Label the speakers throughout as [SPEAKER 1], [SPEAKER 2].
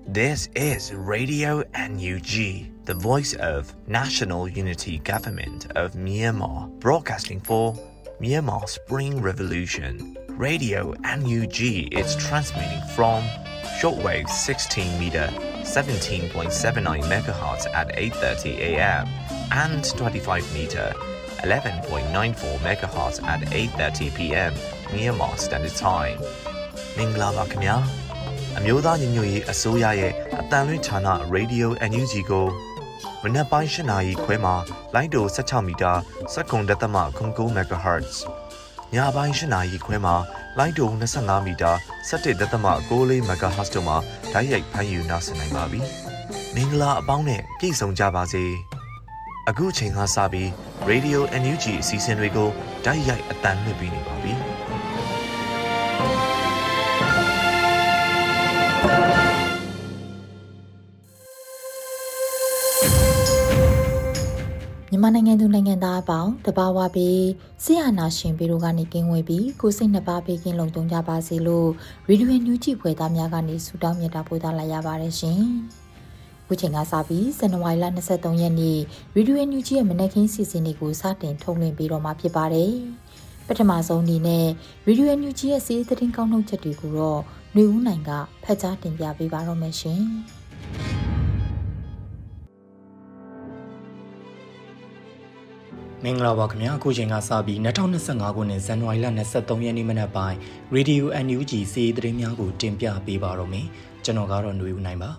[SPEAKER 1] This is Radio NUG, the voice of National Unity Government of Myanmar, broadcasting for Myanmar Spring Revolution. Radio NUG is transmitting from shortwave 16 meter, 17.79 MHz at 8:30 a.m. and 25 meter, 11.94 MHz at 8:30 p.m. Myanmar Standard Time. မင်္ဂလာပါခင်ဗျာအမျိုးသားညီညွတ်ရေးအစိုးရရဲ့အတန်လွင့်ဌာန Radio NUG ကိုမနက်ပိုင်း8 နာရီခွဲမှာလိုင်းတို16မီတာ7.9 MHz ညပိုင်း8 နာရီခွဲမှာလိုင်းတို25မီတာ17.6 MHz တို့မှာဓာတ်ရိုက်ဖမ်းယူနိုင်နိုင်ပါပြီမင်္ဂလာအပေါင်းနဲ့ပြည့်စုံကြပါစေအခုချိန်ကစပြီး Radio NUG အစီအစဉ်တွေကိုဓာတ်ရိုက်အတန်လွှင့်ပေးနေပါပြီ
[SPEAKER 2] မြန်မာနိုင်ငံသူနိုင်ငံသားအပေါင်းတဘာဝပြီးဆရာနာရှင်ပြီးတို့ကနေကင်းဝေးပြီးကိုစိတ်နှစ်ပါးပေးကင်းလုံသုံးကြပါစေလို့ရေဒီယိုညူးကြည့်ဖွယ်သားများကနေဆုတောင်းမြတ်တာပို့သလိုက်ရပါတယ်ရှင်။ခုချိန်ကစပြီးဇန်နဝါရီလ23ရက်နေ့ရေဒီယိုညူးကြည့်ရဲ့မနက်ခင်းစီစဉ်တွေကိုစတင်ထုတ်လွှင့်ပေးတော့မှာဖြစ်ပါတယ်။ပထမဆုံးအနေနဲ့ရေဒီယိုညူးကြည့်ရဲ့စီးသတင်းကောက်နှုတ်ချက်တွေကိုတော့ຫນွေဦးနိုင်ကဖတ်ကြားတင်ပြပေးပါတော့မယ်ရှင်။
[SPEAKER 3] မင်္ဂလာပါခင်ဗျာအခုချိန်ကစပြီး2025ခုနှစ်ဇန်နဝါရီလ23ရက်နေ့မနက်ပိုင်း Radio NUG စီးသတင်းများကိုတင်ပြပေးပါတော့မယ်ကျွန်တော်ကတော့ຫນွေဦးနိုင်ပါ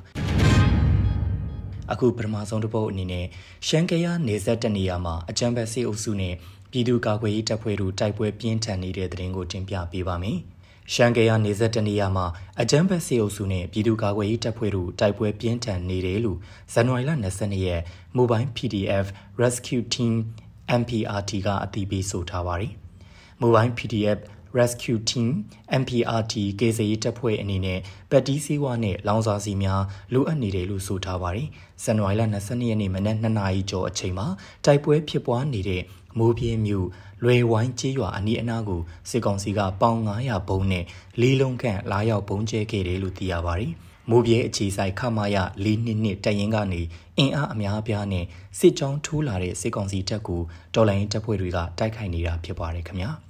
[SPEAKER 3] အခုပထမဆုံးတစ်ပုဒ်အနေနဲ့ရှမ်းကယားနေဆက်တနေရာမှာအကြမ်းဖက်စစ်အုပ်စုနဲ့ပြည်သူ့ကာကွယ်ရေးတပ်ဖွဲ့တို့တိုက်ပွဲပြင်းထန်နေတဲ့သတင်းကိုတင်ပြပေးပါမယ်ရှမ်းကယားနေဆက်တနေရာမှာအကြမ်းဖက်စစ်အုပ်စုနဲ့ပြည်သူ့ကာကွယ်ရေးတပ်ဖွဲ့တို့တိုက်ပွဲပြင်းထန်နေတယ်လို့ဇန်နဝါရီလ22ရက် Mobile PDF Rescue Team MPRT ကအသိပေးဆိုထားပါတယ်။ Mobile PDF Rescue Team MPRT ကေဇရေးတပ်ဖွဲ့အနေနဲ့ပတ်တီးစီးဝါနဲ့လောင်စာစီများလိုအပ်နေတယ်လို့ဆိုထားပါတယ်။ဇန်နဝါရီလ22ရက်နေ့မနက်2 နာရီကျော်အချိန်မှာတိုက်ပွဲဖြစ်ပွားနေတဲ့မိုးပြင်းမြို့လွယ်ဝိုင်းကျေးရွာအနီးအနားကိုစစ်ကောင်စီကပေါင်900ဘုံနဲ့လေးလုံးခန့်လာရောက်ဘုံကျဲခဲ့တယ်လို့သိရပါတယ်။မိုးပြဲအခြေဆိုင်ခမာယ422တပ်ရင်းကနေအင်အားအများအပြားနဲ့စစ်ကြောင်းထိုးလာတဲ့စစ်ကောင်စီတပ်ကိုတော်လိုင်းတပ်ဖွဲ့တွေကတိုက်ခိုက်နေတာဖြစ်ပါတယ်ခင်ဗျာ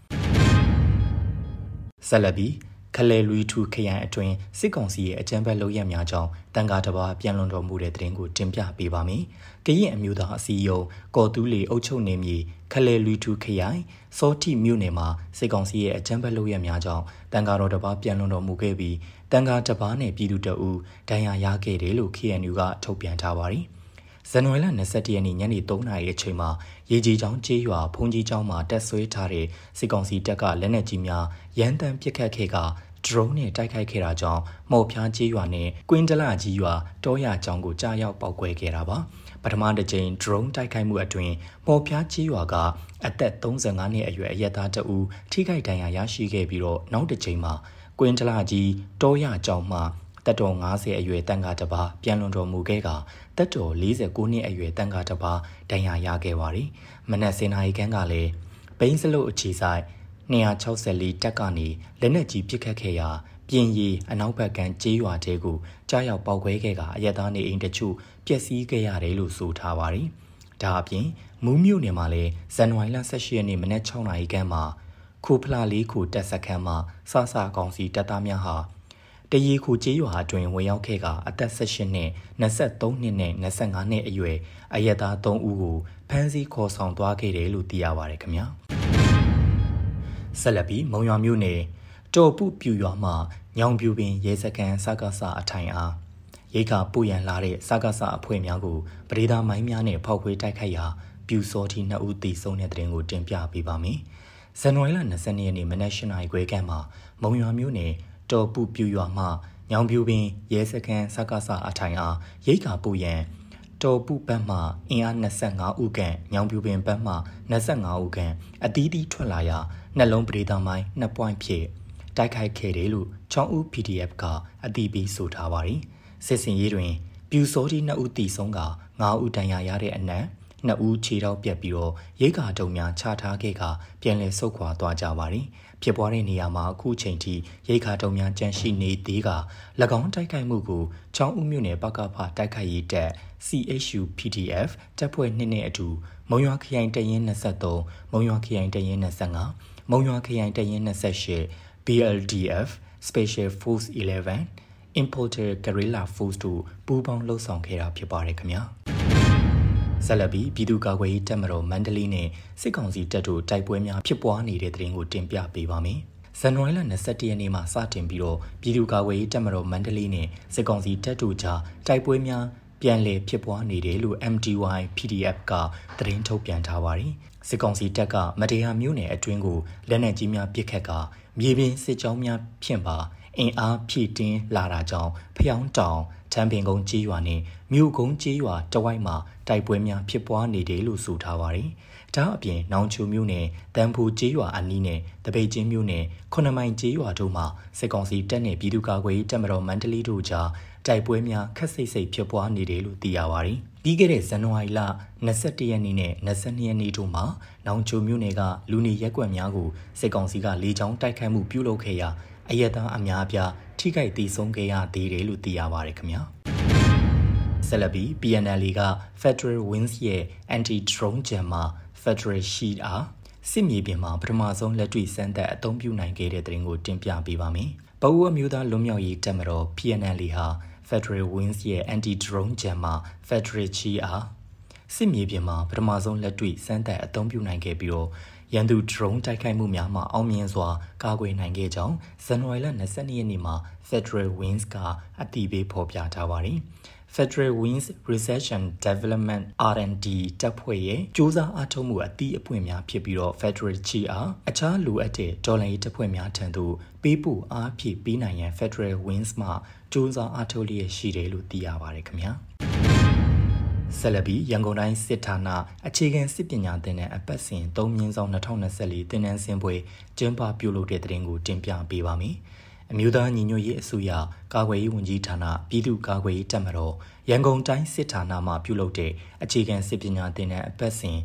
[SPEAKER 3] ဆက်လက်ပြီးခလဲလူထူခရိုင်အတွင်းစစ်ကောင်စီရဲ့အကြမ်းဖက်လုပ်ရပ်များကြောင့်တန်ခါတစ်ပါးပြန်လွန်တော်မူတဲ့တဲ့တင်ကိုတင်ပြပေးပါမယ်။ကရင်အမျိုးသားအစည်းအရုံးကော်တူးလီအုပ်ချုပ်နေမြေခလဲလူထူခရိုင်စောတိမြို့နယ်မှာစစ်ကောင်စီရဲ့အကြမ်းဖက်လုပ်ရပ်များကြောင့်တန်ခါတော်တစ်ပါးပြန်လွန်တော်မူခဲ့ပြီးတန်ခါတစ်ပါးနဲ့ပြည်သူတအူဒဏ်ရာရခဲ့တယ်လို့ KNU ကထုတ်ပြန်ထားပါတယ်။ဇန်နဝါရီလ21ရက်နေ့ညနေ3 နာရီအချိန်မှာရေကြီးချောင်းကျေးရွာဖုန်ကြီးချောင်းမှာတက်ဆွဲထားတဲ့စစ်ကောင်စီတပ်ကလက်နက်ကြီးများရန်တမ်းပစ်ခတ်ခဲ့ကdrone နဲ့တိုက်ခိုက်ခဲ့တာကြောင့်မော်ဖျားကျေးရွာနဲ့ကွင်းတလကြီးရွာတောရကျောင်းကိုကြားရောက်ပောက်ကွဲခဲ့တာပါပထမတစ်ကြိမ် drone တိုက်ခိုက်မှုအတွင်းမော်ဖျားကျေးရွာကအသက်35နှစ်အရွယ်အရက်သားတဦးထိခိုက်ဒဏ်ရာရရှိခဲ့ပြီးတော့နောက်တစ်ကြိမ်မှာကွင်းတလကြီးတောရကျောင်းမှာတက်တော်50အရွယ်တန်ခါတစ်ပါးပြန်လွန်တော်မူခဲ့ကတက်တော်49နှစ်အရွယ်တန်ခါတစ်ပါးဒဏ်ရာရခဲ့ပါတယ်မနက်စင်နာရီခန့်ကလည်းဘိန်းစလုတ်အခြေဆိုင်264တက်ကနေလက်နက်ကြီးပစ်ခတ်ခဲ့ရာပြင်ရီအနောက်ဘက်ကမ်းကျေးရွာတဲကိုကြားရောက်ပောက်ခွဲခဲ့ကအရက်သားနေအိမ်တချို့ပျက်စီးခဲ့ရတယ်လို့ဆိုထားပါတယ်။ဒါအပြင်မူးမြို့နယ်မှာလည်းဇန်နဝါရီလ18ရက်နေ့မနက်6 နာရီခန့်မှာခိုဖလာလေးခုတက်စခန်းမှာစစကောင်စီတပ်သားများဟာတရီခုကျေးရွာအတွင်းဝင်ရောက်ခဲ့ကအသက်18နှစ်23နှစ်နဲ့25နှစ်အရွယ်အရက်သား3ဦးကိုဖမ်းဆီးခေါ်ဆောင်သွားခဲ့တယ်လို့သိရပါတယ်ခင်ဗျာ။ဆက်လက်ပြီးမုံရွာမြို့နယ်တော်ပုပြူရွာမှာညောင်ပြူပင်ရဲစခန်းစကားစအထိုင်အားရိတ်ခါပို့ရန်လာတဲ့စကားစအဖွဲ့များကိုပရိဒါမိုင်းများနဲ့ဖောက်ခွဲတိုက်ခိုက်ရာပြူစောတိ2ဦးသေဆုံးတဲ့တဲ့တင်ကိုတင်ပြပေးပါမယ်။ဇန်နဝါရီလ22ရက်နေ့မနက်8 နာရီခွဲခန့်မှာမုံရွာမြို့နယ်တော်ပုပြူရွာမှညောင်ပြူပင်ရဲစခန်းစကားစအထိုင်အားရိတ်ခါပို့ရန်တော်ပုဘက်မှအင်အား25ဦးခန့်ညောင်ပြူပင်ဘက်မှ25ဦးခန့်အသီးသီးထွက်လာရာနှလုံးပရိဒါမိုင်း2ပွိုင်းဖြင့်တိုက်ခိုက်ခဲ့တယ်လို့ချောင်းဦး PDF ကအသိပေးဆိုထားပါတယ်။စစ်စင်ရေးတွင်ပြူစောတိ2ဦးတည်ဆုံးက9ဦးဒဏ်ရာရတဲ့အနက်2ဦးခြေထောက်ပြက်ပြီးတော့ရိတ်ခါတုံများချထားခဲ့ကပြန်လည်ဆုတ်ခွာသွားကြပါတယ်။ဖြစ်ပွားတဲ့နေရာမှာအခုချိန်ထိရိတ်ခါတုံများကြန့်ရှိနေသေးက၎င်းတိုက်ခိုက်မှုကိုချောင်းဦးမြို့နယ်ပကဖတိုက်ခိုက်ရေးတပ် CHU PDF တပ်ဖွဲ့2နဲ့အတူမုံရွာခရိုင်တရင်23မုံရွာခရိုင်တရင်25မုံရွာခရိုင်တရင်28 BLDF Special Force 11 Imported Guerrilla Force တို့ပူးပေါင်းလှုပ်ဆောင်ခဲ့တာဖြစ်ပါတယ်ခင်ဗျာဆက်လက်ပြီးပြည်သူ့ကာကွယ်ရေးတပ်မတော်မန္တလေးနဲ့စစ်ကောင်စီတပ်တို့တိုက်ပွဲများဖြစ်ပွားနေတဲ့တဲ့တင်ကိုတင်ပြပေးပါမယ်ဇန်နဝါရီလ21ရက်နေ့မှာစတင်ပြီးတော့ပြည်သူ့ကာကွယ်ရေးတပ်မတော်မန္တလေးနဲ့စစ်ကောင်စီတပ်တို့ကြားတိုက်ပွဲများပြန်လည်ဖြစ်ပွားနေတယ်လို့ MDY PDF ကသတင်းထုတ်ပြန်ထားပါတယ်စစ်ကောင်စီတပ်ကမတရားမျိုးနယ်အတွင်းကိုလက်နက်ကြီးများပစ်ခတ်ကမြေပြင်စစ်ကြောင်းများဖြင့်ပါအင်အားဖြည့်တင်းလာတာကြောင့်ဖျောင်းတောင်ထန်းပင်ကုန်းကြေးရွာနဲ့မြို့ကုန်းကြေးရွာတဝိုက်မှာတိုက်ပွဲများဖြစ်ပွားနေတယ်လို့ဆိုထားပါတယ်။ဒါအပြင်နောင်ချိုမြို့နယ်တန်ဖူကြေးရွာအနီးနဲ့တပိတ်ချင်းမြို့နယ်9မိုင်ကြေးရွာတို့မှာစစ်ကောင်စီတပ်နဲ့ပြည်သူ့ကာကွယ်ရေးတပ်မတော်မန္တလေးတို့ကြားတိုက်ပွဲများခက်စိတ်စိတ်ဖြစ်ပွားနေတယ်လို့သိရပါတယ်။ပြီးခဲ့တဲ့ဇန်နဝါရီလ21ရက်နေ့နဲ့22ရက်နေ့တို့မှာနောင်ချိုမြို့နယ်ကလူနေရက်ကွက်များကိုစစ်ကောင်စီကလေကြောင်းတိုက်ခိုက်မှုပြုလုပ်ခဲ့ရာအရက်သားအများအပြားထိခိုက်သေးဆုံးခဲ့ရသေးတယ်လို့သိရပါတယ်ခင်ဗျာဆက်လက်ပြီး PNL က Federal Wings ရဲ့ Anti-Drone Jammer Federal Shield အားစစ်မြေပြင်မှာပထမဆုံးလက်တွေ့စမ်းသပ်အသုံးပြုနိုင်ခဲ့တဲ့သတင်းကိုတင်ပြပေးပါမယ်။ပအိုးအမျိုးသားလွတ်မြောက်ရေးတပ်မတော် PNL ဟာ Federal Wings ရဲ့ Anti-Drone Jammer Federal Shield အားစစ်မြေပြင်မှာပထမဆုံးလက်တွေ့စမ်းသပ်အသုံးပြုနိုင်ခဲ့ပြီးတော့ရန်သူ drone တိုက်ခိုက်မှုများမှာအောင်မြင်စွာကာကွယ်နိုင်ခဲ့ကြောင်းဇန်နဝါရီလ22ရက်နေ့မှာ Federal Wings ကအတည်ပြုဖော်ပြထားပါတယ်။ Federal Wings Research and Development R&D တပ်ဖွဲ့ရဲ့စ조사အားထုတ်မှုအသီးအပွင့်များဖြစ်ပြီးတော့ Federal Chi အားအခြားလိုအပ်တဲ့ဒေါ်လာရေးတပ်ဖွဲ့များထံသို့ပေးပို့အားဖြည့်ပေးနိုင်ရန် Federal Wings မှစ조사အားထုတ်လျက်ရှိတယ်လို့သိရပါတယ်ခင်ဗျာဆက်လက်ပြီးရန်ကုန်တိုင်းစစ်ဌာနအခြေခံစစ်ပညာသင်တန်းအပတ်စဉ်3/2024သင်တန်းဆင်းပွဲကျင်းပပြုလုပ်တဲ့တဲ့တင်ကိုတင်ပြပေးပါမယ်။အမျိုးသားညီညွတ်ရေးအစိုးရကာကွယ်ရေးဝန်ကြီးဌာနပြည်သူ့ကာကွယ်ရေးတပ်မတော်ရန်ကုန်တိုင်းစစ်ဌာနမှပြုလုပ်တဲ့အခြေခံစစ်ပညာသင်တန်းအပတ်စဉ်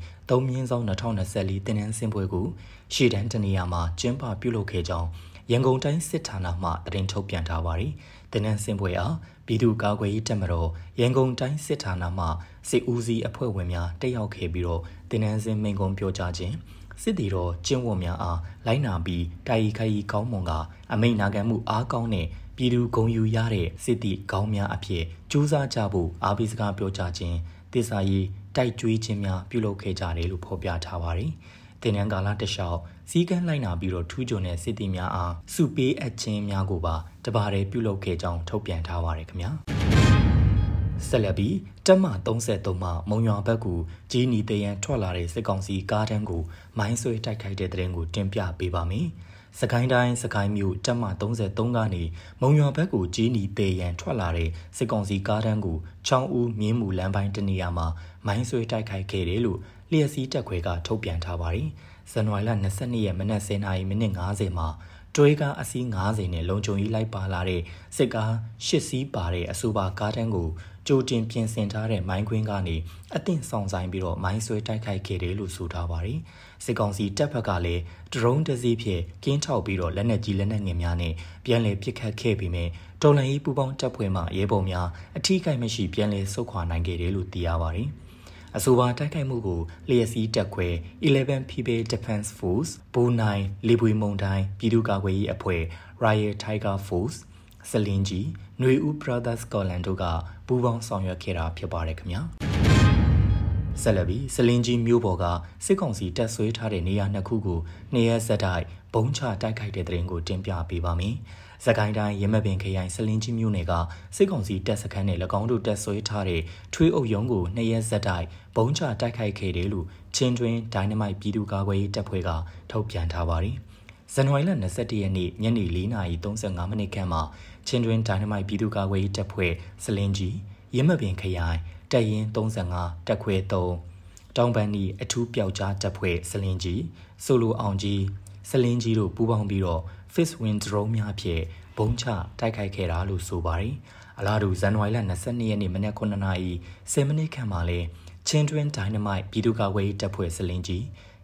[SPEAKER 3] 3/2024သင်တန်းဆင်းပွဲကိုရှေ့တန်းတနေရာမှာကျင်းပပြုလုပ်ခဲ့ကြောင်းရန်ကုန်တိုင်းစစ်ဌာနမှသတင်းထုတ်ပြန်ထားပါတယ်။သင်တန်းဆင်းပွဲအားပြည်သူ့ကာကွယ်ရေးတပ်မတော်ရန်ကုန်တိုင်းစစ်ဌာနမှစစ်ဦးစီးအဖွဲ့ဝင်များတက်ရောက်ခဲ့ပြီးတော့သင်တန်းဆင်းမိန့်ခွန်းပြောကြားခြင်းစစ်တီတော်ကျင့်ဝတ်များအားလိုက်နာပြီးတာရီခိုင်ကောင်းမွန်ကအမိန့်နာခံမှုအားကောင်းတဲ့ပြည်သူဂုဏ်ယူရတဲ့စစ်တီကောင်းများအဖြစ်ကြိုးစားကြဖို့အားပေးစကားပြောကြားခြင်းတစ္ဆာရေးတိုက်ကြွေးခြင်းများပြုလုပ်ခဲ့ကြတယ်လို့ဖော်ပြထားပါတယ်။သင်တန်းကာလတစ်လျှောက်စီကန်းလိုက်နာပြီးတော့ထူးချွန်တဲ့စစ်တီများအားစုပေးအပ်ခြင်းများကိုပါတပါးတည်းပြုလုပ်ခဲ့ကြောင်းထုတ်ပြန်ထားပါတယ်ခင်ဗျာ။ဆက်လက်ပြီးတပ်မ33မှမုံရွာဘက်ကိုကြီးနီတရန်ထွက်လာတဲ့စစ်ကောင်စီကားတန်းကိုမိုင်းဆွဲတိုက်ခိုက်တဲ့တဲ့ရင်ကိုတင်ပြပေးပါမယ်။စကိုင်းတိုင်းစကိုင်းမြို့တပ်မ33ကနေမုံရွာဘက်ကိုကြီးနီတရန်ထွက်လာတဲ့စစ်ကောင်စီကားတန်းကိုချောင်းဦးမြင်းမူလမ်းပိုင်းတနေရာမှာမိုင်းဆွဲတိုက်ခိုက်ခဲ့တယ်လို့လျှက်စီးတပ်ခွဲကထုတ်ပြန်ထားပါတယ်။ဇန်နဝါရီလ22ရက်မနက်10:50မှာတွဲကားအစီး90နဲ့လုံခြုံရေးလိုက်ပါလာတဲ့စစ်ကား8စီးပါတဲ့အဆိုပါကားတန်းကိုကြိုတင်ပြင်ဆင်ထားတဲ့မိုင်းခွင်းကနေအသင့်ဆောင်ဆိုင်ပြီးတော့မိုင်းဆွဲတိုက်ခိုက်ခဲ့တယ်လို့ဆိုထားပါတယ်။စစ်ကောင်စီတပ်ဖက်ကလည်းဒရုန်းတစ်စီးဖြင့်ကင်းထောက်ပြီးတော့လက်နက်ကြီးလက်နက်ငယ်များနဲ့ပြန်လည်ပစ်ခတ်ခဲ့ပြီးမြဲတော်လှန်ရေးပူးပေါင်းတပ်ဖွဲ့မှရဲဘော်များအထူးကိမရှိပြန်လည်ဆုတ်ခွာနိုင်ခဲ့တယ်လို့သိရပါတယ်။အဆိုပါတိုက်ခိုက်မှုကိုလျှက်စီးတပ်ခွဲ11 People Defense Force ဘူနိုင်လေပွေမုံတိုင်းပြည်သူ့ကာကွယ်ရေးအဖွဲ့ Royal Tiger Force စလင်ကြီးຫນွေဦး Brothers Scotland တို့ကပူးပေါင်းဆောင်ရွက်ခဲ့တာဖြစ်ပါတယ်ခင်ဗျာဆက်လက်ပြီးစလင်ကြီးမြို့ပေါ်ကစစ်ကောင်စီတပ်ဆွဲထားတဲ့နေရာနှစ်ခုကိုနေရက်ဆက်တိုက်ဘုံချတိုက်ခိုက်တဲ့တဲ့ရင်ကိုတင်ပြပေးပါမယ်စကိုင်းတိုင်းရမပင်ခရိုင်စလင်ကြီးမြို့နယ်ကစစ်ကောင်စီတပ်စခန်းနဲ့၎င်းတို့တပ်ဆွဲထားတဲ့ထွေးအုပ်ရုံးကို2ရက်ဆက်တိုက်ဘုံချတိုက်ခိုက်ခဲ့တယ်လို့ချင်းတွင်ဒိုင်နမိုက်ပြည်သူ့ကာကွယ်ရေးတပ်ဖွဲ့ကထုတ်ပြန်ထားပါတယ်။ဇန်နဝါရီလ21ရက်နေ့ညနေ4:35မိနစ်ခန့်မှာချင်းတွင်ဒိုင်နမိုက်ပြည်သူ့ကာကွယ်ရေးတပ်ဖွဲ့စလင်ကြီးရမပင်ခရိုင်တပ်ရင်း35တပ်ခွဲ3တောင်ပန်းဤအထူးပျောက်ကြားတပ်ဖွဲ့စလင်ကြီးဆိုလိုအောင်ကြီးစလင်ကြီးတို့ပူးပေါင်းပြီးတော့ Fixed Wing Drone များဖြင့်ဘုံချတိုက်ခိုက်ခဲ့တာလို့ဆိုပါတယ်။အလားတူဇန်နဝါရီလ22ရက်နေ့မနက်9:10မိနစ်ခန့်မှာလဲချင်းတွင်ဒိုင်နမိုက်ပြည်သူ့ကာကွယ်ရေးတပ်ဖွဲ့စလင်ကြီး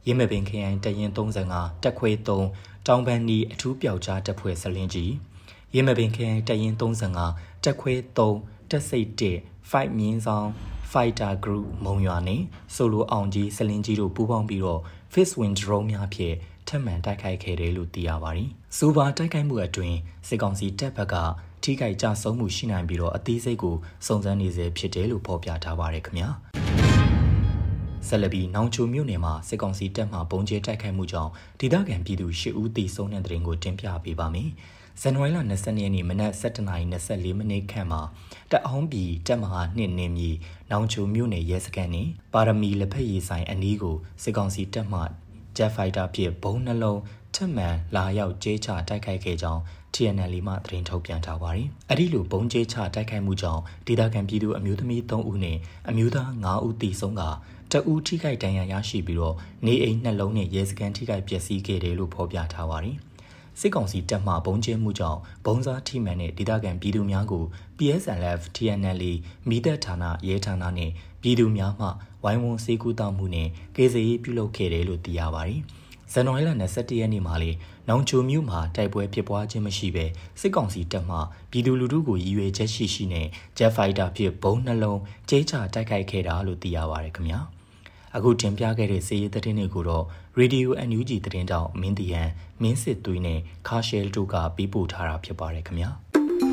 [SPEAKER 3] ရင်းမပင်ခရိုင်တရင်35တက်ခွေ3တောင်ပန်နီအထူးပျောက်ကြားတပ်ဖွဲ့စလင်းကြီးရင်းမပင်ခရိုင်တရင်35တက်ခွေ3တက်စိတ်1 fight မြင်းဆောင် Fighter Group မုံရွာနဲ့ဆိုလိုအောင်ကြီးစလင်းကြီးတို့ပူးပေါင်းပြီးတော့ Fixed Wing Drone များဖြင့်ထပ်မံတိုက်ခိုက်ခဲ့တယ်လို့သိရပါတယ်။စူပါတိုက်ခိုက်မှုအတွင်းစစ်ကောင်စီတပ်ဘက်ကထိခိုက်ကြဆုံးမှုရှိနိုင်ပြီးတော့အသေးစိတ်ကိုစုံစမ်းနေစေဖြစ်တယ်လို့ဖော်ပြထားပါတယ်ခင်ဗျာ။ဆက်လက်ပြီးနောင်ချိုမြို့နယ်မှာစစ်ကောင်စီတပ်မှပုံကျဲတိုက်ခိုက်မှုကြောင့်ဒေသခံပြည်သူ10ဦးသေဆုံးတဲ့တဲ့ရင်ကိုတင်ပြပေးပါမယ်။ဇန်နဝါရီလ20ရက်နေ့မနက်7:24မိနစ်ခန့်မှာတအောင်းပြည်တပ်မဟာ2နေမြေနောင်ချိုမြို့နယ်ရဲစခန်းနှင့်ပါရမီလက်ဖက်ရည်ဆိုင်အနီးကိုစစ်ကောင်စီတပ်မှဂျက်ဖိုက်တာဖြင့်ဘုံနှလုံးထပ်မံလာရောက်ကျဲချတိုက်ခိုက်ခဲ့ကြောင်း TNL မှသတင်းထုတ်ပြန်ထားပါတယ်။အဲ့ဒီလိုဘုံကျဲချတိုက်ခိုက်မှုကြောင့်ဒေသခံပြည်သူအမျိုးသမီး3ဦးနဲ့အမျိုးသား9ဦးသေဆုံးကတအူးထိခိုက်ဒဏ်ရာရရှိပြီးတော့နေအိမ်2လုံးနဲ့ရဲစခန်းထိခိုက်ပျက်စီးခဲ့တယ်လို့ဖော်ပြထားပါတယ်။စစ်ကောင်စီတပ်မှဘုံကျဲမှုကြောင့်ဘုံစားထိမှန်တဲ့ဒေသခံပြည်သူများကို PSLF TNL မိသက်ဌာနရဲဌာနနဲ့ပြည်သူများမှဝိုင်းဝန်းစေကူတောင်းမှုနဲ့ကေဇေးပြုလုပ်ခဲ့တယ်လို့သိရပါတယ်။ဇန်နဝါရီလ21ရက်နေ့မှာလေနောင်ချိုမြို့မှာတိုက်ပွဲဖြစ်ပွားခြင်းမရှိဘဲစစ်ကောင်စီတပ်မှပြည်သူလူထုကိုရည်ရွယ်ချက်ရှိနဲ့ဂျက်ဖိုက်တာဖြင့်ဘုံနှလုံးကျဲချတိုက်ခိုက်ခဲ့တာလို့သိရပါတယ်ခင်ဗျာ။အခုတင်ပြခဲ့တဲ့စီးရီးသတင်းတွေကိုတော့ Radio NUG သတင်းတောက်မင်းတီဟန်မင်းစစ်သွေးနဲ့ခါရှယ်တို့ကပေးပို့ထားတာဖြစ်ပါတယ်ခင်ဗျာ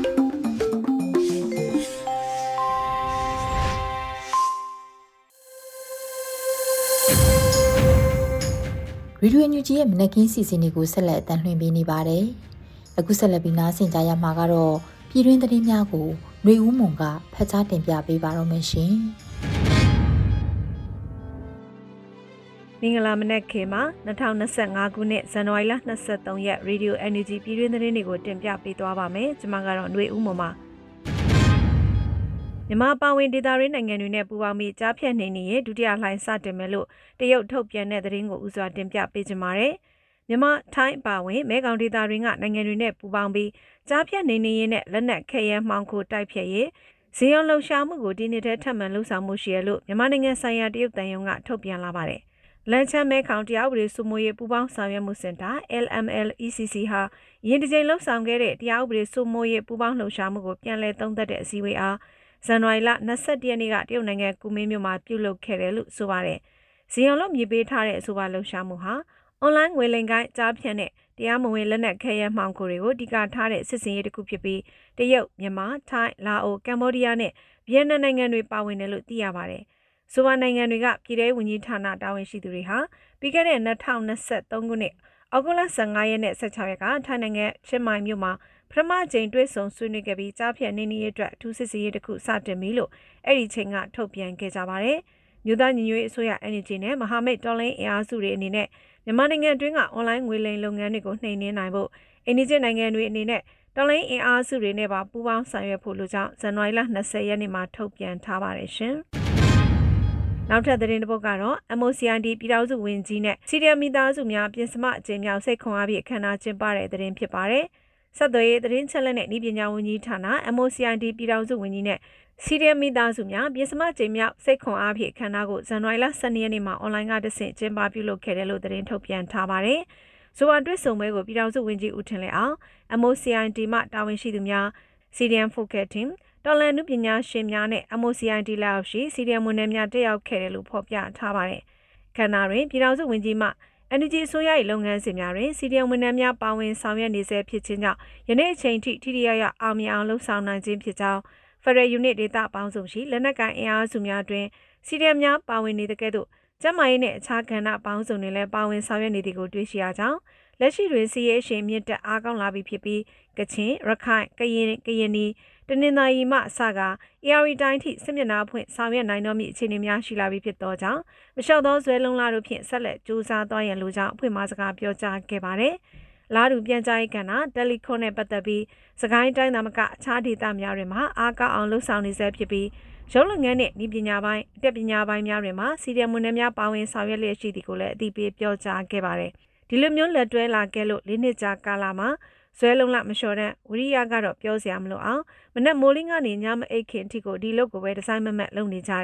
[SPEAKER 2] ရေဒီယိုညူဂျီရဲ့မနက်ခင်းစီစဉ်တွေကိုဆက်လက်အသံလွှင့်ပေးနေပါတယ်။အခုဆက်လက်ပြီးနားဆင်ကြရမှာကတော့ပြည်တွင်းသတင်းများကိုຫນွေဦးမွန်ကဖတ်ကြားတင်ပြပေးပါတော့မယ်ရှင်။
[SPEAKER 4] မင်္ဂလာမနက်ခင်းမှာ2025ခုနှစ်ဇန်နဝါရီလ23ရက်ရေဒီယို NUG ပြည်တွင်းသတင်းတွေကိုတင်ပြပေးသွားပါမယ်။ကျွန်မကတော့ຫນွေဦးမွန်ပါ။မြန်မာပါဝင်ဒေသရင်းနိုင်ငံတွေနဲ့ပူးပေါင်းပြီးကြားဖြတ်နေနေရဲ့ဒုတိယလှိုင်းစတင်မယ်လို့တရုတ်ထုတ်ပြန်တဲ့သတင်းကိုဥစွာတင်ပြပေးကြပါမယ်။မြန်မာထိုင်းပါဝင်မဲကောင်ဒေသရင်းကနိုင်ငံတွေနဲ့ပူးပေါင်းပြီးကြားဖြတ်နေနေရဲ့လက်နက်ခဲယမ်းမှောင်ခိုတိုက်ဖြတ်ရေးဇီယုံလှုပ်ရှားမှုကိုဒီနေ့တည်းထပ်မံလှုပ်ဆောင်မှုရှိရလို့မြန်မာနိုင်ငံဆိုင်ရာတရုတ်တန်ယုံကထုတ်ပြန်လာပါတယ်။လန်ချမ်းမဲကောင်တရားဥပဒေစိုးမိုးရေးပူးပေါင်းဆောင်ရွက်မှုစင်တာ LMLECC ဟာယင်းတစ်ကြိမ်လှုပ်ဆောင်ခဲ့တဲ့တရားဥပဒေစိုးမိုးရေးပူးပေါင်းလှုပ်ရှားမှုကိုပြန်လည်သုံးသပ်တဲ့အစည်းအဝေးအားဇန်နဝါရီလ21ရက်နေ့ကတရုတ်နိုင်ငံကူမင်းမြို့မှာပြုလုပ်ခဲ့တယ်လို့ဆိုပါတယ်။ဇီယုံလုံးမြေပေးထားတဲ့အဆိုပါလှုပ်ရှားမှုဟာအွန်လိုင်းငွေလိမ်ကိုင်းကြားဖြတ်တဲ့တရားမဝင်လက်နက်ခဲယမ်းမှောင်ခိုတွေကိုအဓိကထားတဲ့စစ်စင်ရေးတစ်ခုဖြစ်ပြီးတရုတ်၊မြန်မာ၊ထိုင်း၊လာအို၊ကမ္ဘောဒီးယားနဲ့ဗီယက်နမ်နိုင်ငံတွေပါဝင်တယ်လို့သိရပါတယ်။ဆိုပါနိုင်ငံတွေကပြည်ထောင်ဝန်ကြီးဌာနတာဝန်ရှိသူတွေဟာပြီးခဲ့တဲ့2023ခုနှစ်အောက်တိုဘာ15ရက်နဲ့16ရက်ကထိုင်းနိုင်ငံချင်းမိုင်မြို့မှာပထမကြိမ်တွေ့ဆုံဆွေးနွေးခဲ့ပြီးကြားဖြတ်နေနေရအတွက်အထူးစစ်စင်ရေးတစ်ခုစတင်ပြီလို့အဲ့ဒီချိန်ကထုတ်ပြန်ခဲ့ကြပါတယ်။မြို့သားညီညွတ်ရေးအစိုးရ NUG နဲ့မဟာမိတ်တော်လှန်အင်အားစုတွေအနေနဲ့မြန်မာနိုင်ငံအတွင်းကအွန်လိုင်းငွေလိမ်လုပ်ငန်းတွေကိုနှိမ်နင်းနိုင်ဖို့အိန္ဒိယနိုင်ငံတွေအနေနဲ့တော်လှန်အင်အားစုတွေနဲ့ပါပူးပေါင်းဆောင်ရွက်ဖို့လိုကြောင်းဇန်နဝါရီလ20ရက်နေ့မှာထုတ်ပြန်ထားပါတယ်ရှင်။နောက်ထပ်သတင်းတစ်ပုဒ်ကတော့ MOCID ပြည်ထောင်စုဝန်ကြီးနဲ့စီရီယမ်မိသားစုများပြင်စမအကျဉ်းမြောက်စိတ်ခွန်အားဖြင့်အခမ်းအနားကျင်းပတဲ့သတင်းဖြစ်ပါတယ်။ဆက်သွယ်ရေးသတင်းချက်လက်နဲ့ဤပညာဝန်ကြီးဌာန MOCID ပြည်ထောင်စုဝန်ကြီးနဲ့စီရီယမ်မိသားစုများပြင်စမအကျဉ်းမြောက်စိတ်ခွန်အားဖြင့်အခမ်းအနားကိုဇန်နဝါရီလ12ရက်နေ့မှာအွန်လိုင်းကတဆင့်ကျင်းပပြုလုပ်ခဲ့တယ်လို့သတင်းထုတ်ပြန်ထားပါတယ်။ဆိုပါတွေ့ဆုံပွဲကိုပြည်ထောင်စုဝန်ကြီးဦးထင်လင်းအောင် MOCID မှတာဝန်ရှိသူများ CDM Focal Teamတော်လန်နုပညာရှင်များနဲ့ MOCID လောက်ရှိ CDM ဝန်ထမ်းများတက်ရောက်ခဲ့တယ်လို့ဖော်ပြထားပါတယ်။ခန္ဓာတွင်ပြည်ထောင်စုဝန်ကြီးမှ NUG အစိုးရ၏လုပ်ငန်းစဉ်များတွင် CDM ဝန်ထမ်းများပါဝင်ဆောင်ရွက်နေဆဲဖြစ်ခြင်းကြောင့်ယနေ့အချိန်ထိထိထိရောက်ရောက်အောင်မြင်အောင်လှုပ်ဆောင်နိုင်ခြင်းဖြစ်ကြောင်း Federal Unit ဒေသပေါင်းစုံရှိလက်နက်ကိုင်အင်အားစုများတွင် CDM များပါဝင်နေတဲ့ကဲ့သို့ကျန်းမာရေးနဲ့အခြားကဏ္ဍပေါင်းစုံတွင်လည်းပါဝင်ဆောင်ရွက်နေသည်ကိုတွေ့ရှိရကြောင်းလက်ရှိတွင်စီးရဲအရှင်မြင့်တက်အားကောင်းလာပြီဖြစ်ပြီးကချင်ရခိုင်ကရင်နီတနင်္သာရီမှအစက AR တိုင်းထိစစ်မျက်နှာဖွင့်ဆောင်ရွက်နိုင်သောမည့်အခြေအနေများရှိလာပြီဖြစ်သောကြောင့်မလျှော့သောဇွဲလုံးလာတို့ဖြင့်ဆက်လက်ကြိုးစားသွားရန်လိုကြောင်းအဖွင့်မစကားပြောကြားခဲ့ပါတယ်။လာတူပြန်ကြားရေးကဏ္ဍတယ်လီခွန်နဲ့ပတ်သက်ပြီးစကိုင်းတိုင်းသားမကအခြားဒေသများတွင်မှအားကောင်းအောင်လှုပ်ဆောင်နေဆဲဖြစ်ပြီးရုပ်လုပ်ငန်းနှင့်ဤပညာပိုင်းအတတ်ပညာပိုင်းများတွင်မှစီရီယမ်ဝန်ထမ်းများပါဝင်ဆောင်ရွက်လျက်ရှိသည်ကိုလည်းအသိပေးပြောကြားခဲ့ပါတယ်။ဒီလိုမျိုးလက်တွဲလာခဲ့လို့၄နှစ်ကြာကာလမှာဇွဲလုံးလမလျှော်တဲ့ဝိရိယကတော့ပြောစရာမလိုအောင်မနက်မိုးလင်းကနေညမအိတ်ခင်အထိကိုဒီလုပ်ကိုပဲဒီဇိုင်းမမတ်လုပ်နေကြတယ်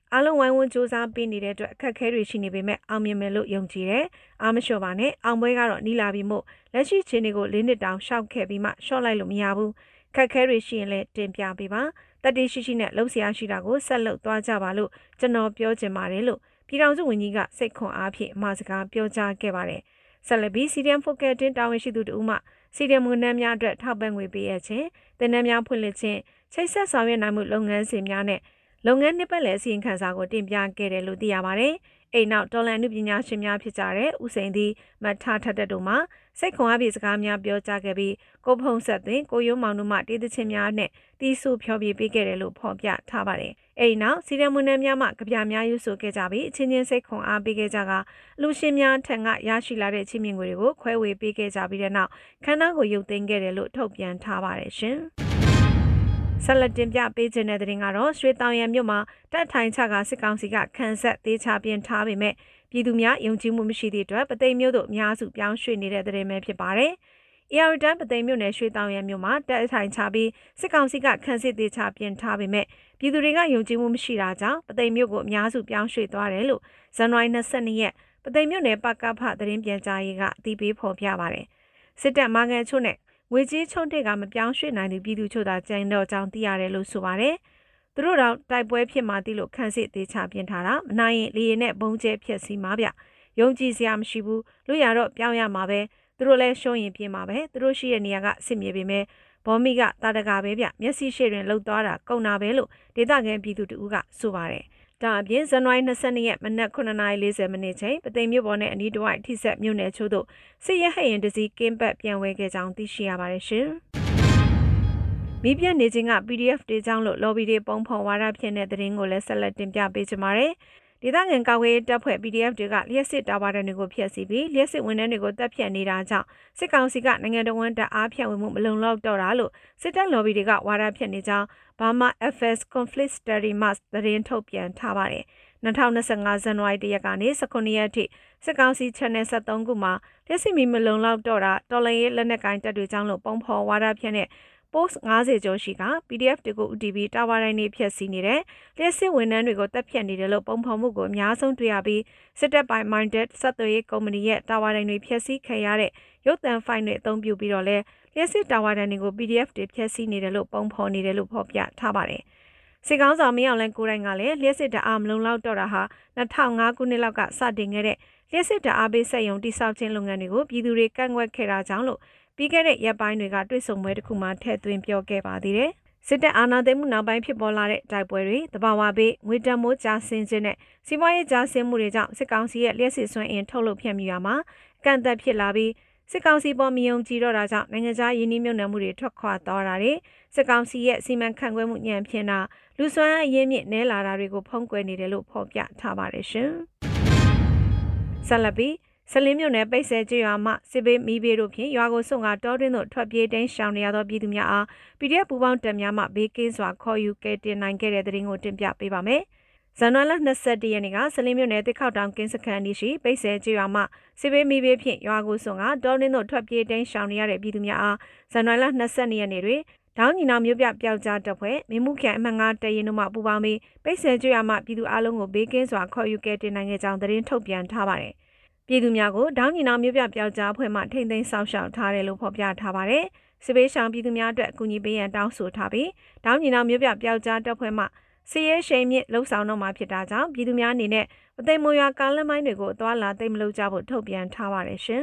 [SPEAKER 4] အားလုံးဝိုင်းဝန်းစူးစမ်းပေးနေတဲ့အတွက်အခက်အခဲတွေရှိနေပေမဲ့အောင်မြင်မယ်လို့ယုံကြည်တယ်။အားမလျှော့ပါနဲ့အောင်ပွဲကတော့နီးလာပြီမို့လက်ရှိချိန်တွေကို၄နှစ်တောင်ရှောက်ခဲ့ပြီးမှရှော့လိုက်လို့မရဘူး။ခက်ခဲတွေရှိရင်လည်းတင်ပြပေးပါ။တတိရှိရှိနဲ့လှုပ်ရှားရှိတာကိုဆက်လုပ်သွားကြပါလို့ကျွန်တော်ပြောချင်ပါတယ်လို့ပြည်ထောင်စုဝန်ကြီးကစိတ်ခွန်အားဖြင့်အမှာစကားပြောကြားခဲ့ပါတယ်။ဆက်လက်ပြီး CDM Focal တာဝန်ရှိသူတို့မှ CDM ဝန်ထမ်းများအတွက်ထောက်ပံ့ငွေပေးရခြင်း၊တင်နန်းများဖွင့်လှစ်ခြင်း၊ချိတ်ဆက်ဆောင်ရွက်နိုင်မှုလုပ်ငန်းစဉ်များနဲ့လုပ်ငန်းနှစ်ပတ်လည်အစီရင်ခံစာကိုတင်ပြခဲ့တယ်လို့သိရပါတယ်။အိမ်နောက်တော်လန်အမှုပညာရှင်များဖြစ်ကြတဲ့ဦးစိန်သည်မထထတဲ့တို့မှစိတ်ခွန်အားဖြင့်စကားများပြောကြားခဲ့ပြီးကိုဖုံဆက်သွင်းကိုရိုးမောင်တို့မှတေးသချင်းများနဲ့တီးဆူဖျော်ပြပေးခဲ့တယ်လို့ဖော်ပြထားပါတယ်။အိမ်နောက်စီရမွန်းနှမ်းများမှကြပြများရွဆိုခဲ့ကြပြီးအချင်းချင်းစိတ်ခွန်အားပေးခဲ့ကြကလူရှင်များထံကရရှိလာတဲ့ချင်းမြင့်ငွေတွေကိုခွဲဝေပေးခဲ့ကြပြီးတဲ့နောက်ခန္ဓာကိုရုပ်သိမ်းခဲ့တယ်လို့ထုတ်ပြန်ထားပါတယ်ရှင်။ဆက်လက်တင်ပြပေးခြင်းတဲ့တင်ကတော့ရွှေတောင်ရံမြို့မှာတပ်ထိုင်ချကစစ်ကောင်စီကခန်းဆက်သေးချပြင်ထားပေမဲ့ပြည်သူများယုံကြည်မှုမရှိသည့်အတွက်ပသိမ်မြို့သို့အများစုပြောင်းရွှေ့နေတဲ့တဲ့ပဲဖြစ်ပါတယ်။ AR တန်းပသိမ်မြို့နယ်ရွှေတောင်ရံမြို့မှာတပ်ထိုင်ချပြီးစစ်ကောင်စီကခန်းစစ်သေးချပြင်ထားပေမဲ့ပြည်သူတွေကယုံကြည်မှုမရှိတာကြောင့်ပသိမ်မြို့ကိုအများစုပြောင်းရွှေ့သွားတယ်လို့ဇန်နဝါရီ22ရက်ပသိမ်မြို့နယ်ပကဖသတင်းပြန်ကြားရေးကအသိပေးဖော်ပြပါတယ်။စစ်တပ်မငယ်ချို့နဲ့ငွေကြေးချုံတဲ့ကမပြောင်းရွှေ့နိုင်သူပြည်သူချို့သာကြံတော့ကြောင်းသိရတယ်လို့ဆိုပါတယ်။သူတို့တော့တိုက်ပွဲဖြစ်မှသိလို့ခန်းစစ်သေးချပြင်ထားတာမနိုင်ရင်လေရင်နဲ့ဘုံကျဲဖြစ်စီမှာဗျ။ယုံကြည်စရာမရှိဘူးလူရတော့ပြောင်းရမှာပဲသူတို့လည်းရှုံးရင်ပြင်မှာပဲသူတို့ရှိတဲ့နေရာကစစ်မြေပြင်ပဲဘောမီကတာတကာပဲဗျမျက်စိရှိတွင်လှုပ်သွားတာကုန်တာပဲလို့ဒေသခံပြည်သူတို့ကဆိုပါတယ်။ဒါအပြင်ဇန်နဝါရီ22ရက်မနက်9:40မိနစ်ချိန်ပသိမ်မြို့ပေါ်နဲ့အနီးတစ်ဝိုက်ထိဆက်မြို့နယ်ချို့တို့စစ်ရဟရင်တစည်းကင်းပတ်ပြန်ဝဲခဲ့ကြောင်းသိရှိရပါတယ်ရှင်။မိပြနေခြင်းက PDF တွေကြောင့်လို့ lobby တွေပုံဖော်ဝါဒဖြစ်တဲ့သတင်းကိုလည်းဆက်လက်တင်ပြပေးကြပါမယ်။ဒေသခံကာကွယ်တပ်ဖွဲ့ PDF တွေကလျှက်စစ်တာဝါဒတွေကိုဖျက်ဆီးပြီးလျှက်စစ်ဝန်ထမ်းတွေကိုတပ်ဖြတ်နေတာကြောင့်စစ်ကောင်စီကနိုင်ငံတော်ဝန်တပ်အားဖြတ်ဝင်မှုမလုံလောက်တော့တာလို့စစ်တပ် lobby တွေကဝါဒဖြတ်နေကြောင်းBurma FS Conflict Study Mass သတင်းထုတ်ပြန်ထားပါတယ်။2025ဇန်နဝါရီလကနေ19ရက်ထိစစ်ကောင်စီ Channel 73ခုမှာလက်ရှိမီမလုံလောက်တော့တာတော်လှန်ရေးလက်နက်ကိုင်တပ်တွေကြောင့်လို့ပုံဖော်ဝါဒဖြန့်တဲ့ post 50ကျော်ရှိက PDF တွေကို UTV တာဝါတိုင်းတွေဖျက်ဆီးနေတဲ့လက်စစ်ဝန်ထမ်းတွေကိုတပ်ဖြတ်နေတယ်လို့ပုံဖော်မှုကိုအများဆုံးတွေ့ရပြီးစစ်တပ်ပိုင်း Minded ဆက်သွယ်ရေးကုမ္ပဏီရဲ့တာဝါတိုင်းတွေဖျက်ဆီးခံရတဲ့ရုပ်သံဖိုင်တွေအသုံးပြုပြီးတော့လဲလျှက်စစ်တာဝါဒန်တွေကို PDF တွေဖျက်ဆီးနေတယ်လို့ပုံဖော်နေတယ်လို့ဖော်ပြထားပါတယ်။စစ်ကောင်းဆောင်မင်းအောင်လှိုင်ကိုယ်တိုင်ကလည်းလျှက်စစ်တအားမလုံလောက်တော့တာဟာ2005ခုနှစ်လောက်ကစတင်ခဲ့တဲ့လျှက်စစ်တအားပေးဆက်ယုံတိဆောက်ခြင်းလုပ်ငန်းတွေကိုပြည်သူတွေကန့်ကွက်ခဲ့တာကြောင့်လို့ပြီးခဲ့တဲ့ရက်ပိုင်းတွေကတွေ့ဆုံပွဲတစ်ခုမှထည့်သွင်းပြောခဲ့ပါသေးတယ်။စစ်တပ်အာဏာသိမ်းမှုနောက်ပိုင်းဖြစ်ပေါ်လာတဲ့တိုက်ပွဲတွေတဘာဝဘေးငွေတမိုးကြာဆင်းခြင်းနဲ့စီးပွားရေးကြာဆင်းမှုတွေကြောင့်စစ်ကောင်စီရဲ့လျှက်စစ်စွမ်းအင်ထုတ်လုပ်ဖြန့်မြူရမှာအကန့်အသတ်ဖြစ်လာပြီးစစ်ကောင်စီပေါ်မြုံကြည်တော့တာကြောင့်နိုင်ငံခြားယင်းနှိမ့်မြုံနယ်မှုတွေထွက်ခွာသွားတာတွေစစ်ကောင်စီရဲ့စီမံခန့်ခွဲမှုညံ့ဖျင်းတာလူစွမ်းအရင်းမြစ်နဲလာတာတွေကိုဖုံးကွယ်နေတယ်လို့ဖော်ပြထားပါတယ်ရှင်။ဆက်လက်ပြီးစလင်းမြို့နယ်ပိတ်ဆဲကျွော်မှစစ်ဘေးမီးဘေးတို့ဖြင့်ရွာကိုစွန့်ကတောတွင်းသို့ထွက်ပြေးတင်းရှောင်နေရသောပြည်သူများအား PDF ပူပေါင်းတပ်များမှဘေးကင်းစွာခေါ်ယူကယ်တင်နိုင်ခဲ့တဲ့တဲ့ရင်ကိုတင်ပြပေးပါမယ်။ဇန်နဝါရီလ22ရက်နေ့ကစလင်းမြို့နယ်တစ်ခေါက်တောင်ကင်းစခန်းရှိပိတ်ဆဲကျွော်မှစစ်ဘေးမီးဘေးဖြင့်ရွာကိုစွန့်ကတောတွင်းသို့ထွက်ပြေးတင်းရှောင်နေရတဲ့ပြည်သူများအားဇန်နဝါရီလ22ရက်နေ့တွင်ဒေါင်းညီနောင်မြို့ပြပျောက်ကြားတပ်ဖွဲ့မင်းမှုခံအမှတ်9တရင်တို့မှပူးပေါင်းပြီးပိတ်ဆဲကျွော်မှပြည်သူအလုံးကိုဘေးကင်းစွာခေါ်ယူကယ်တင်နိုင်ခဲ့ကြောင်းသတင်းထုတ်ပြန်ထားပါတယ်။ပြည်သူများကိုဒေါင်းညီနောင်မြို့ပြပျောက်ကြားအဖွဲ့မှထိမ့်သိမ်းဆောင်ရှောက်ထားတယ်လို့ဖော်ပြထားပါတယ်။စစ်ဘေးရှောင်ပြည်သူများအတွက်အကူအညီပေးရန်တောင်းဆိုထားပြီးဒေါင်းညီနောင်မြို့ပြပျောက်ကြားတပ်ဖွဲ့မှစီရဲရှိန်မြင့်လှုပ်ဆောင်တော့မှာဖြစ်တာကြောင့်ပြည်သူများအနေနဲ့မသိမ်မွေရွာကားလမ်းမိုင်းတွေကိုအသွားလာသိမ့်မလုပ်ကြဖို့ထုတ်ပြန်ထားပါတယ်ရှင်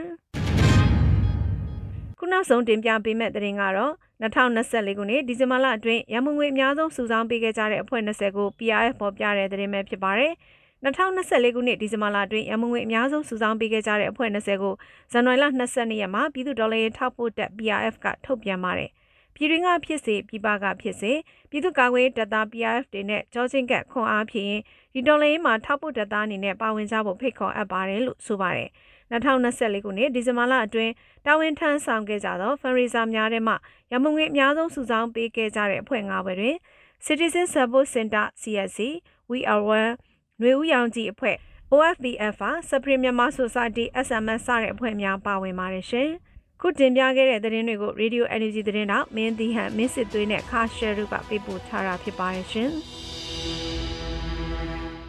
[SPEAKER 4] ။ခုနောက်ဆုံးတင်ပြပေးမယ့်သတင်းကတော့2024ခုနှစ်ဒီဇင်ဘာလအတွင်းရမုံငွေအများဆုံးစုဆောင်းပေးခဲ့ကြတဲ့အဖွဲ့20ကို PRF ပေါ်ပြတဲ့သတင်းပဲဖြစ်ပါတယ်။2024ခုနှစ်ဒီဇင်ဘာလအတွင်းရမုံငွေအများဆုံးစုဆောင်းပေးခဲ့ကြတဲ့အဖွဲ့20ကိုဇန်နဝါရီလ22ရက်မှာပြည်သူ့ဒေါ်လာရေးထောက်ပို့တက် PRF ကထုတ်ပြန်ပါတယ်။ပြည်တွင်းကဖြစ်စေပြည်ပကဖြစ်စေပြည်သူ့ကာကွယ်တပ်သား PRF တွေနဲ့ကြောချင်းကခွန်အားဖြင့်ဒီဒေါ်လာရေးမှာထောက်ပို့တပ်သားအနေနဲ့ပါဝင်ကြဖို့ဖိတ်ခေါ်အပ်ပါတယ်လို့ဆိုပါတယ်။2024ခုနှစ်ဒီဇင်ဘာလအတွင်းတာဝန်ထမ်းဆောင်ခဲ့ကြသောဖန်ရီစာများထဲမှရမုံငွေအများဆုံးစုဆောင်းပေးခဲ့ကြတဲ့အဖွဲ့၅ဘွဲတွင် Citizen Support Center CSC We Are One ຫນွေဦးရောင်ကြီးအဖွဲ့ OFBF Supreme Myanmar Society SMS စတဲ့အဖွဲ့များပါဝင်ပါတယ်ရှင်။ခုတင်ပြခဲ့တဲ့သတင်းတွေကို Radio Energy သတင်းတော့မင်းသီဟန်မင်းစစ်သွေးနဲ့ခါရှယ်တို့ကပေးပို့ထားတာဖြစ်ပါတယ်ရှင်။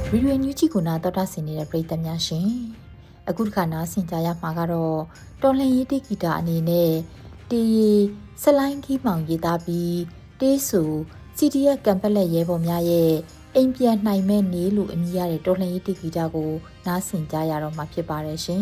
[SPEAKER 2] ရီရွေညူချီကိုနာတော်တာဆင်နေတဲ့ပြည်သက်များရှင်အခုတစ်ခါနားဆင်ကြရမှာကတော့တော်လှန်ရေးတိဂီတာအနေနဲ့တေးရီဆလိုင်းခီးမောင်ရေးသားပြီးတေးဆူ CDF ကံပလက်ရဲဘော်များရဲ့အိမ်ပြန်နိုင်မဲ့နေလို့အမည်ရတဲ့တော်လှန်ရေးတိဂီတာကိုနားဆင်ကြရတော့မှာဖြစ်ပါတယ်ရှင်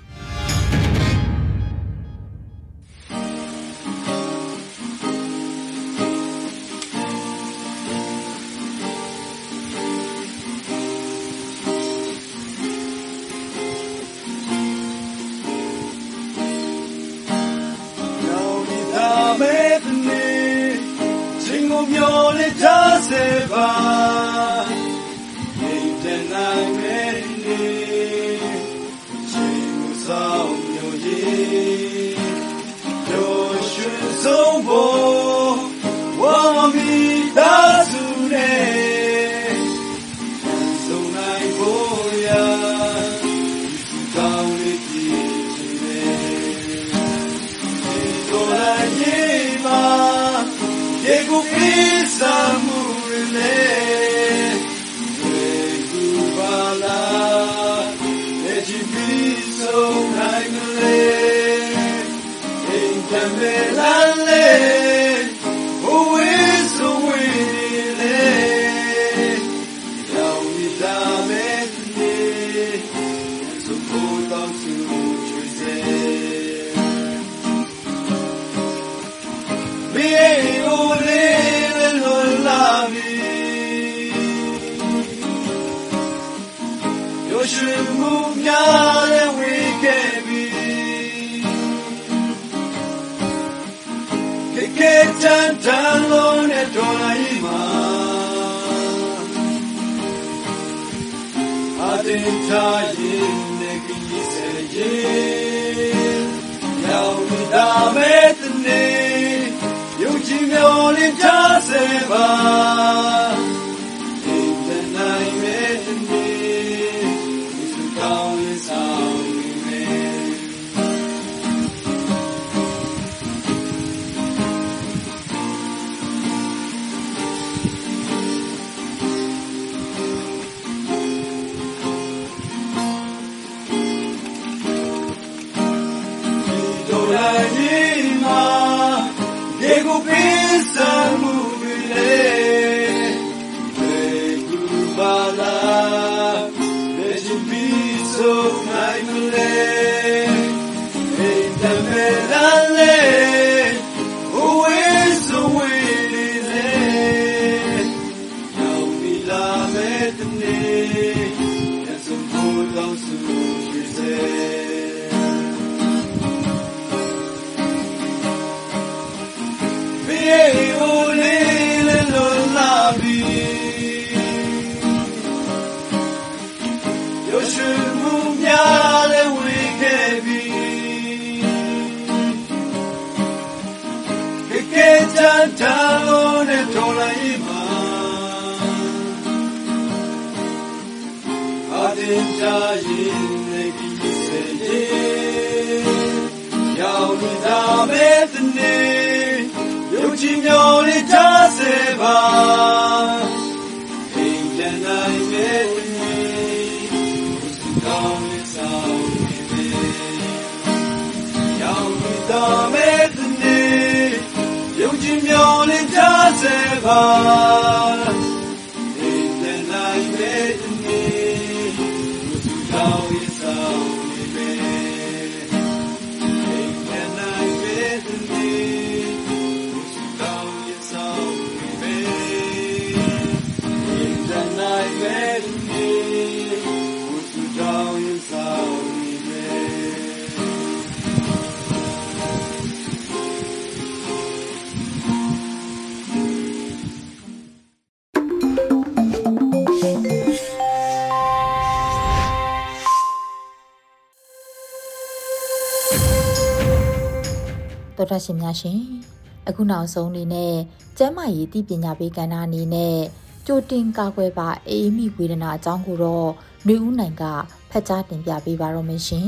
[SPEAKER 2] တော်တာရှင်များရှင်အခုနောက်ဆုံးအနေနဲ့ကျမ်းမာရေးတည်ပညာပေးကဏ္ဍအနေနဲ့ကြိုတင်ကာကွယ်ပါအေးမိဝေဒနာအကြောင်းကိုတော့နှွေဦးနိုင်ကဖတ်ကြားတင်ပြပေးပါတော့မယ်ရှင်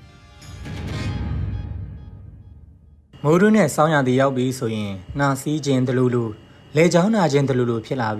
[SPEAKER 3] မိုးတွင်းနဲ့ဆောင်းရာသီရောက်ပြီဆိုရင်နှာစီးခြင်းတလူလူလေချောင်းနာခြင်းတလူလူဖြစ်လာပြီး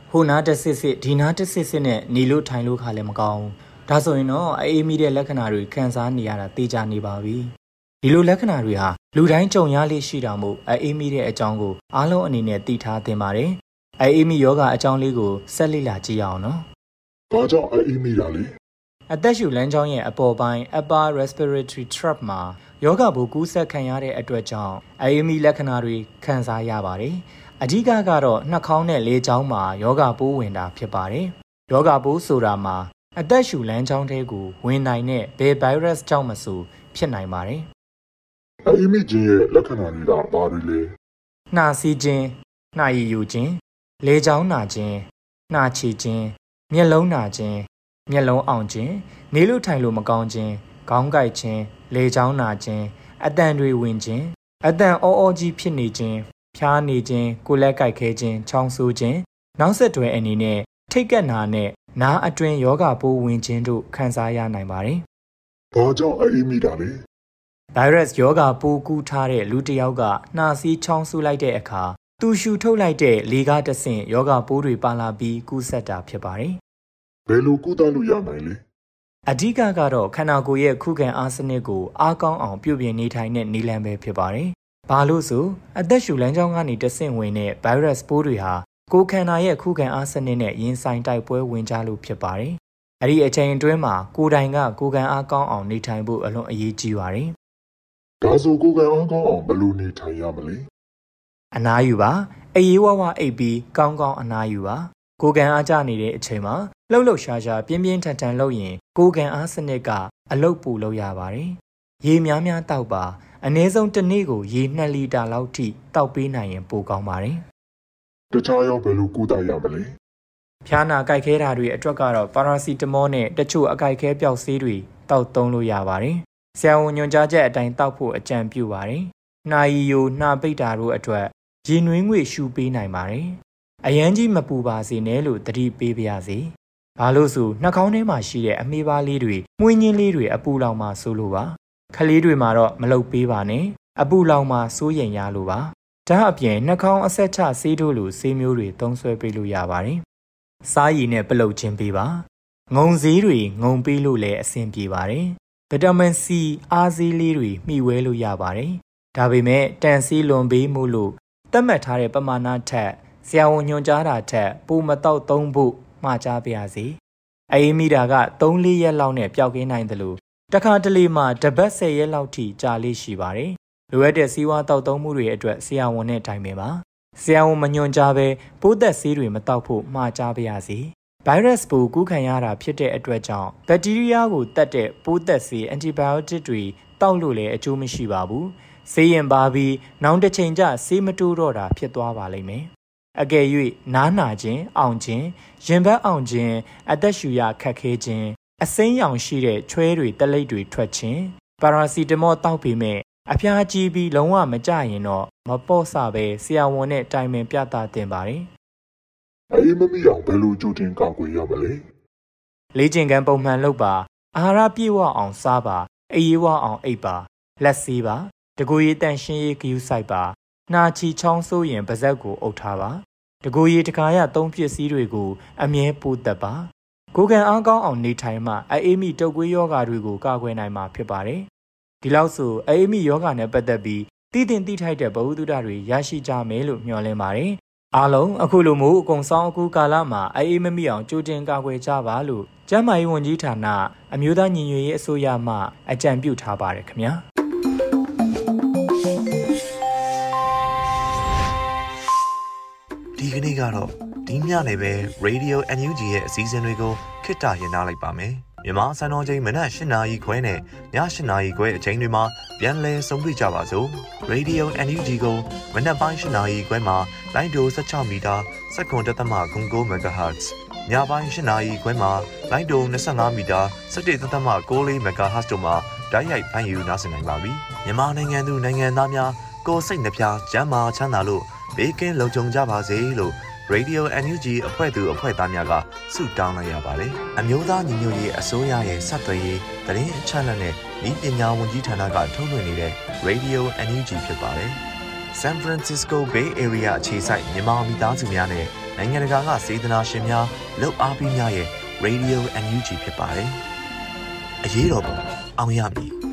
[SPEAKER 3] ဟိုနာတစ်စစ်စစ်ဒီနာတစ်စစ်စစ်နဲ့နေလို့ထိုင်လို့ခါလည်းမကောင်းဒါဆိုရင်တော့အေးမိတဲ့လက္ခဏာတွေခံစားနေရတာသိကြနေပါပြီဒီလိုလက္ခဏာတွေဟာလူတိုင်းကြုံရလေရှိတာမို့အေးမိတဲ့အကြောင်းကိုအားလုံးအနေနဲ့သိထားသင့်ပါတယ်အေးမိယောဂအကြောင်းလေးကိုဆက်လေ့လာကြည့်အောင်နော်
[SPEAKER 5] ဘာကြောင့်အေးမိတာလဲ
[SPEAKER 3] အသက်ရှူလမ်းကြောင်းရဲ့အပေါ်ပိုင်း upper respiratory tract မှာယောဂဘိုကူးဆက်ခံရတဲ့အတွက်ကြောင့်အေးမိလက္ခဏာတွေခံစားရပါတယ်အဓိကကတော့နှာခေါင်းနဲ့လေကြောင်းမှာယောဂပိုးဝင်တာဖြစ်ပါတယ်ယောဂပိုးဆိုတာမှာအသက်ရှူလမ်းကြောင်းတွေကိုဝင်နိုင်တဲ့ဘယ် virus ကြောင့်မဆိုဖြစ်နိုင်ပါတယ်
[SPEAKER 5] အေးမိခြင်းရဲ့လက္ခဏာတွေကဘာတွေလဲ
[SPEAKER 3] နှာစီးခြင်းနှာရည်ယိုခြင်းလေကြောင်းနာခြင်းနှာချေခြင်းမျက်လုံးနာခြင်းမျက်လုံးအောင်ခြင်းနေလို့ထိုင်လို့မကောင်းခြင်းခေါင်းကိုက်ခြင်းလေကြောင်းနာခြင်းအတန်တွေဝင်ခြင်းအတန်အောကြီးဖြစ်နေခြင်းဖျားနေခြင်းကိုယ်လက်ကိုက်ခဲခြင်းချောင်းဆိုးခြင်းနောက်ဆက်တွဲအနေနဲ့ထိတ်ကပ်နာနဲ့နားအတွင်းယောဂပိုးဝင်ခြင်းတို့ခံစားရနိုင်ပါတယ်
[SPEAKER 5] ။ဘာကြောင့်အေးမိတာလဲ
[SPEAKER 3] ။ virus ယောဂပိုးကူးထားတဲ့လူတစ်ယောက်ကနှာစီးချောင်းဆိုးလိုက်တဲ့အခါသူရှူထုတ်လိုက်တဲ့လေကားတဆင့်ယောဂပိုးတွေပါလာပြီးကူးစက်တာဖြစ်ပါတယ်
[SPEAKER 5] ။ဘယ်လိုကုသလို့ရနိုင်လဲ
[SPEAKER 3] ။အဓိကကတော့ခန္ဓာကိုယ်ရဲ့ခုခံအားစနစ်ကိုအားကောင်းအောင်ပြုပြင်နေထိုင်တဲ့နည်းလမ်းပဲဖြစ်ပါတယ်။ဘာလို့ဆိုအသက်ရှူလမ်းကြောင်းကနေတဆင့်ဝင်တဲ့ virus ပိုးတွေဟာကိုယ်ခန္ဓာရဲ့ခုခံအားစနစ်နဲ့ရင်ဆိုင်တိုက်ပွဲဝင်ကြလို့ဖြစ်ပါတယ်။အဲ့ဒီအချိန်အတွင်းမှာကိုယ်တိုင်ကကိုယ်ခံအားကောင်းအောင်နေထိုင်ဖို့အလွန်အရေးကြီးပါတယ်
[SPEAKER 5] ။ဒါဆိုကိုယ်ခံအားကောင်းအောင်ဘယ်လိုနေထိုင်ရမလဲ
[SPEAKER 3] ။အနားယူပါအေးဝဝအိပ်ပြီးကောင်းကောင်းအနားယူပါကိုယ်ခံအားကျနေတဲ့အချိန်မှာလှုပ်ရှားရှားပြင်းပြင်းထန်ထန်လုပ်ရင်ကိုယ်ခံအားစနစ်ကအလုပ်ပိုလုပ်ရပါတယ်။ရေများများတောက်ပါအနည်းဆုံးတစ်နေ့ကိုရေ2 လီတာလောက်ထိတောက်ပေးနိုင်ရင်ပိုကောင်းပါတယ်
[SPEAKER 5] ။တခြားရောဘယ်လိုကုသရမလဲ
[SPEAKER 3] ။ဖျားနာကြိုက်ခဲတာတွေအတွက်ကတော့ပါရာစီတမောနဲ့တချို့အကြိုက်ခဲပျောက်ဆေးတွေတောက်သုံးလို့ရပါတယ်။ဆရာဝန်ညွှန်ကြားချက်အတိုင်းတောက်ဖို့အကြံပြုပါတယ်။နှာရည်ယိုနှာပိတ်တာတို့အတွက်ရေနွေးငွေရှူပေးနိုင်ပါတယ်။အရန်ကြီးမပူပါစေနဲ့လို့သတိပေးပါရစေ။ဘာလို့ဆိုနှာခေါင်းထဲမှာရှိတဲ့အမေးပါးလေးတွေမှုန့်ညင်းလေးတွေအပူလောင်မှဆိုးလို့ပါ။ခလေးတွေမှာတော့မလုပ်ပေးပါနဲ့။အပူလောင်မှစိုးရိမ်ရလို့ပါ။ဒါအပြင်နှာခေါင်းအဆက်ချဆေးတို့လိုဆေးမျိုးတွေသုံးစွဲပေးလို့ရပါတယ်။စားရည်နဲ့ပလုတ်ခြင်းပေးပါ။ငုံဆေးတွေငုံပေးလို့လည်းအဆင်ပြေပါတယ်။ဗီတာမင် C အားဆေးလေးတွေမျှဝဲလို့ရပါတယ်။ဒါပေမဲ့တန်ဆေးလွန်ပေးမှုလို့သတ်မှတ်ထားတဲ့ပမာဏထက်ဆရာဝန်ညွှန်ကြားတာထက်ပိုမတော့သုံးဖို့မှားကြားပါရစေ။အေးမိတာက3-4 ရက်လောက်နဲ့ပျောက်ကင်းနိုင်တယ်လို့တခါတလေမှာတပတ်10 ရက်လောက်ထိကြာလေးရှိပါတယ်။လိုအပ်တဲ့စီးဝါးတောက်သုံးမှုတွေအတွက်ဆရာဝန်နဲ့တိုင်ပင်ပါ။ဆရာဝန်မညွှန်ကြားဘဲပိုးသက်ဆေးတွေမတောက်ဖို့မှားကြားပါရစေ။ virus ပိုးကူးခံရတာဖြစ်တဲ့အတွက်ကြောင့်ဘက်တီးရီးယားကိုတတ်တဲ့ပိုးသက်ဆေး antibiotic တွေတောက်လို့လည်းအကျိုးမရှိပါဘူး။ဆေးရင်ပါပြီးနောက်တစ်ချိန်ကျဆေးမတိုးတော့တာဖြစ်သွားပါလိမ့်မယ်။အကယ်၍နားနာခြင်းအောင်ခြင်းရင်ဘတ်အောင်ခြင်းအသက်ရှူရခက်ခဲခြင်းအစိမ်းရောင်ရှိတဲ့ချွဲတွေတလိပ်တွေထွက်ခြင်းပါရာစီတမောတောက်ပြီးမဲ့အဖျားကြီးပြီးလုံးဝမကြရင်တော့မပေါ့ဆပဲဆရာဝန်နဲ့တိုင်ပင်ပြသတင်ပါတယ်
[SPEAKER 5] ။အေးမမိအောင်ဘယ်လိုကြိုတင်ကာကွယ်ရမလဲ
[SPEAKER 3] ။လေ့ကျင့်ခန်းပုံမှန်လုပ်ပါအာဟာရပြည့်ဝအောင်စားပါအေးဝအောင်အိပ်ပါလက်ဆေးပါတကူရည်တန်ရှင်းရေးဂရုစိုက်ပါနှာချီချောင်းဆိုးရင်ပါးစပ်ကိုအုပ်ထားပါတကူရည်တခါရသုံးပစ္စည်းတွေကိုအမြဲပိုးသက်ပါကိုယ်ခံအားကောင်းအောင်နေထိုင်မှအေးမိတုပ်ကွေးယောဂါတွေကိုကာကွယ်နိုင်မှာဖြစ်ပါတယ်ဒီလောက်ဆိုအေးမိယောဂါနဲ့ပတ်သက်ပြီးတည်တင်တိထိုက်တဲ့ဗဟုသုတတွေရရှိကြမယ်လို့မျှော်လင့်ပါတယ်အားလုံးအခုလိုမျိုးအကုန်ဆောင်အခုကာလမှာအေးမမိအောင်ကြိုတင်ကာကွယ်ကြပါလို့ကျန်းမာရေးဝန်ကြီးဌာနအမျိုးသားညီညွတ်ရေးအစိုးရမှအကြံပြုထားပါတယ်ခင်ဗျာ
[SPEAKER 1] ဒီကနေ့ကတော့ဒီညနေပဲ Radio NUG ရဲ့အစည်းအဝေးကိုခਿੱတရနာလိုက်ပါမယ်မြန်မာစံတော်ချိန်မနက်8:00 နာရီခွဲနဲ့ည8:00 နာရီခွဲအချိန်တွေမှာပြန်လည်ဆုံးဖြတ်ကြပါစို့ Radio NUG ကိုမနက်ပိုင်း8:00 နာရီခွဲမှာလိုင်းဒို16မီတာ7.9 MHz ညပိုင်း8:00 နာရီခွဲမှာလိုင်းဒို25မီတာ17.6 MHz တို့မှာဓာတ်ရိုက်ဖမ်းယူနားဆင်နိုင်ပါပြီမြန်မာနိုင်ငံသူနိုင်ငံသားများကိုယ်စိတ်နှပြကျန်းမာချမ်းသာလို့ဘေးကင်းလုံခြုံကြပါစေလို့ Radio NUG အဖွဲ့သူအဖွဲ့သားများကဆုတောင်းလိုက်ရပါတယ်။အမျိုးသားညီညွတ်ရေးအစိုးရရဲ့စက်သွယ်ရေးသတင်းအချက်အလက်နဲ့ဤပညာဝန်ကြီးဌာနကထုတ်လွှင့်နေတဲ့ Radio NUG ဖြစ်ပါတယ်။ San Francisco Bay Area အခြေစိုက်မြန်မာမိသားစုများနဲ့နိုင်ငံတကာကစေတနာရှင်များလှုပ်အားပေးများရဲ့ Radio NUG ဖြစ်ပါတယ်။အရေးတော်ပုံအောင်ရမည်